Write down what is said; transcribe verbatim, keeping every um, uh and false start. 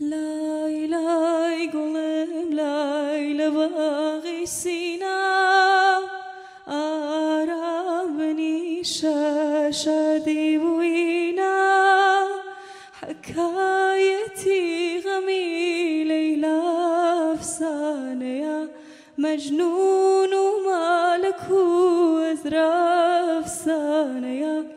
لای لای گلم لای لباغی سینا آرام بنی شادی بوینا حكايتي غمي ليلى أفسانة يا مجنون ومالك وزرا أفسانة يا